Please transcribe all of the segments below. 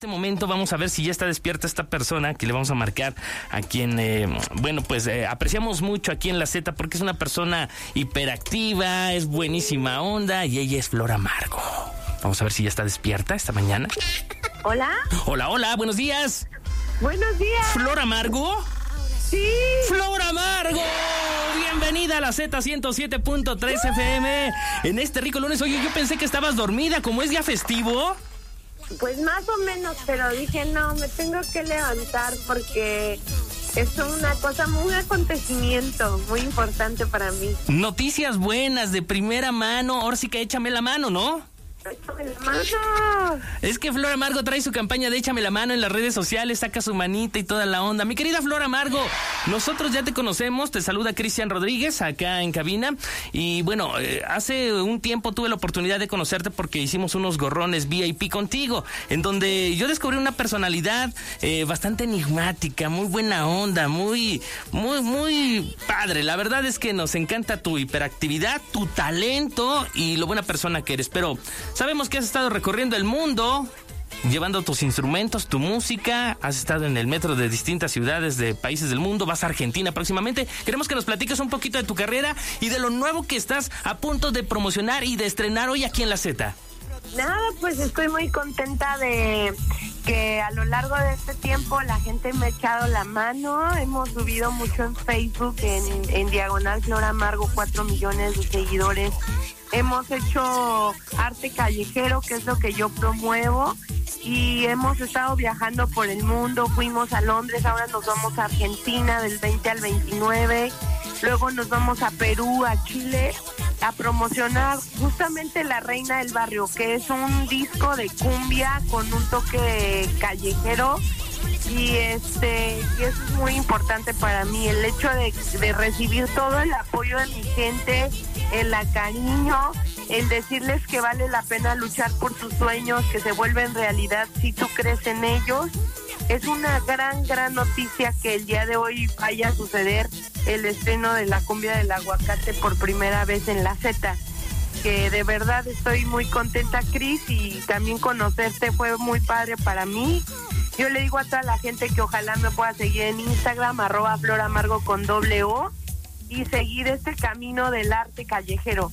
En este momento vamos a ver si ya está despierta esta persona que le vamos a marcar, a quien, apreciamos mucho aquí en La Z, porque es una persona hiperactiva, es buenísima onda, y ella es Flor Amargo. Vamos a ver si ya está despierta esta mañana. Hola. Hola, buenos días. Buenos días. ¿Flor Amargo? Sí. ¡Flor Amargo! Bienvenida a la Z 107.3 FM en este rico lunes. Oye, yo pensé que estabas dormida, ¿cómo es día festivo? Pues más o menos, pero dije, no, me tengo que levantar porque es un acontecimiento muy importante para mí. Noticias buenas, de primera mano. Ahora sí que échame la mano, ¿no? ¡Échame la mano! Es que Flor Amargo trae su campaña de Échame la mano en las redes sociales, saca su manita y toda la onda. Mi querida Flor Amargo, nosotros ya te conocemos, te saluda Cristian Rodríguez acá en cabina. Y bueno, hace un tiempo tuve la oportunidad de conocerte porque hicimos unos gorrones VIP contigo, en donde yo descubrí una personalidad bastante enigmática, muy buena onda, muy padre. La verdad es que nos encanta tu hiperactividad, tu talento y lo buena persona que eres, pero sabemos que has estado recorriendo el mundo, llevando tus instrumentos, tu música, has estado en el metro de distintas ciudades de países del mundo, vas a Argentina próximamente. Queremos que nos platiques un poquito de tu carrera y de lo nuevo que estás a punto de promocionar y de estrenar hoy aquí en La Z. Nada, pues estoy muy contenta de que a lo largo de este tiempo la gente me ha echado la mano. Hemos subido mucho en Facebook, en Diagonal Flor Amargo, 4 millones de seguidores. Hemos hecho arte callejero, que es lo que yo promuevo, y hemos estado viajando por el mundo. Fuimos a Londres, ahora nos vamos a Argentina del 20 al 29, luego nos vamos a Perú, a Chile, a promocionar justamente La Reina del Barrio, que es un disco de cumbia con un toque callejero. Y eso es muy importante para mí, el hecho de recibir todo el apoyo de mi gente, el cariño, el decirles que vale la pena luchar por tus sueños, que se vuelven realidad si tú crees en ellos. Es una gran noticia que el día de hoy vaya a suceder el estreno de la cumbia del aguacate por primera vez en La Z, que de verdad estoy muy contenta, Cris, y también conocerte fue muy padre para mí. Yo le digo a toda la gente que ojalá me pueda seguir en Instagram, @floramargo con @O, y seguir este camino del arte callejero.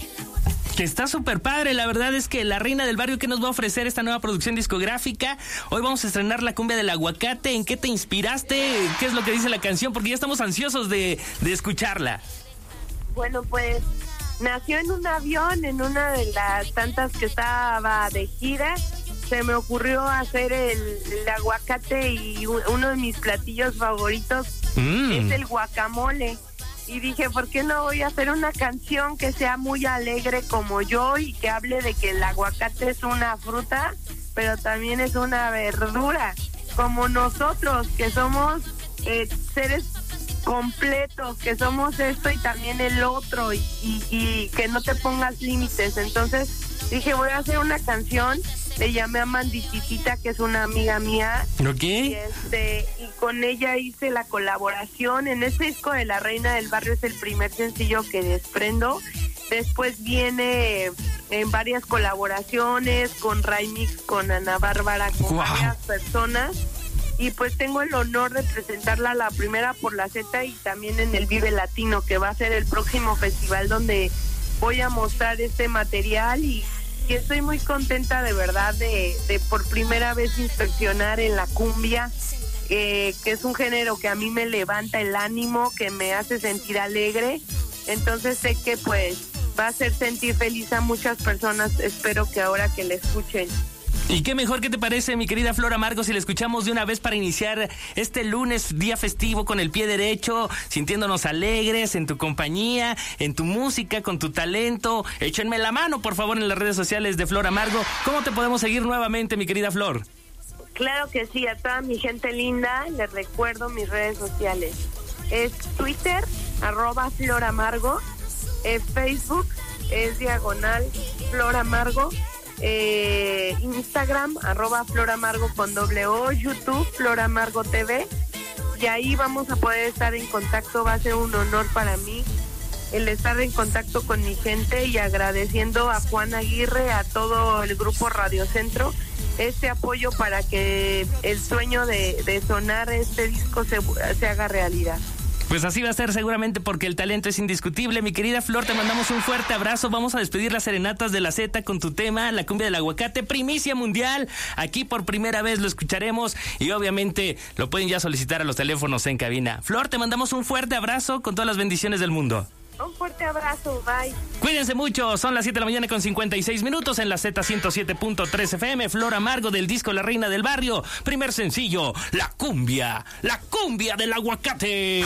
Que está súper padre, la verdad es que La Reina del Barrio, ¿qué nos va a ofrecer esta nueva producción discográfica? Hoy vamos a estrenar la cumbia del aguacate. ¿En qué te inspiraste? ¿Qué es lo que dice la canción? Porque ya estamos ansiosos de escucharla. Bueno, pues nació en un avión, en una de las tantas que estaba de gira. Se me ocurrió hacer el aguacate y uno de mis platillos favoritos es el guacamole. Y dije, ¿por qué no voy a hacer una canción que sea muy alegre como yo y que hable de que el aguacate es una fruta, pero también es una verdura, como nosotros, que somos seres completos, que somos esto y también el otro, y que no te pongas límites? Entonces dije, voy a hacer una canción. Le llamé a Mandititita, que es una amiga mía. Ok. Y con ella hice la colaboración. En este disco de La Reina del Barrio es el primer sencillo que desprendo. Después viene en varias colaboraciones, con Raimix, con Ana Bárbara, con varias personas. Y pues tengo el honor de presentarla la primera por La Z y también en el Vive Latino, que va a ser el próximo festival donde voy a mostrar este material. Y estoy muy contenta de verdad de por primera vez inspeccionar en la cumbia, que es un género que a mí me levanta el ánimo, que me hace sentir alegre. Entonces sé que pues va a hacer sentir feliz a muchas personas. Espero que ahora que la escuchen. Y qué mejor, ¿qué te parece, mi querida Flor Amargo, si la escuchamos de una vez para iniciar este lunes, día festivo, con el pie derecho, sintiéndonos alegres en tu compañía, en tu música, con tu talento? Échenme la mano, por favor, en las redes sociales de Flor Amargo. ¿Cómo te podemos seguir nuevamente, mi querida Flor? Claro que sí, a toda mi gente linda les recuerdo mis redes sociales. Es Twitter, @Flor Amargo, Facebook es diagonal Flor Amargo, Instagram @Flor Amargo con @O, YouTube Flor Amargo TV, y ahí vamos a poder estar en contacto. Va a ser un honor para mí el estar en contacto con mi gente, y agradeciendo a Juan Aguirre, a todo el grupo Radio Centro, este apoyo para que el sueño de sonar este disco se haga realidad. Pues así va a ser seguramente porque el talento es indiscutible. Mi querida Flor, te mandamos un fuerte abrazo. Vamos a despedir las serenatas de la Z con tu tema, La Cumbia del Aguacate, primicia mundial. Aquí por primera vez lo escucharemos y obviamente lo pueden ya solicitar a los teléfonos en cabina. Flor, te mandamos un fuerte abrazo con todas las bendiciones del mundo. Un fuerte abrazo, bye. Cuídense mucho, son las 7 de la mañana con 56 minutos en la Z107.3 FM. Flor Amargo del disco La Reina del Barrio. Primer sencillo, La Cumbia del Aguacate.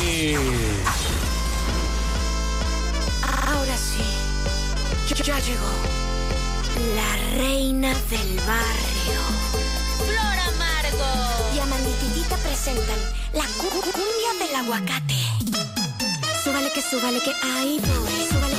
Ahora sí, ya llegó la Reina del Barrio. Flor Amargo y Amandititita presentan La Cumbia del Aguacate. Súbale que ahí voy, súbale